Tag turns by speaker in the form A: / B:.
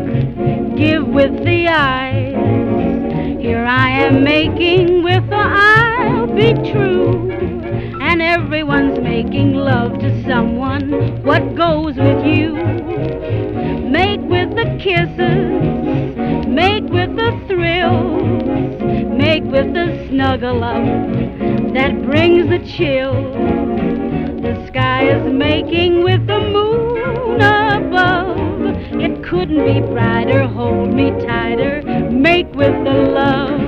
A: give with the eyes. Here I am making with the I'll be true. And everyone's making love to someone. What goes with you? Make with the kisses, make with the thrills, make with the snuggle up that brings the chills. The sky is making with the moon above. It couldn't be brighter, hold me tighter, make with the love.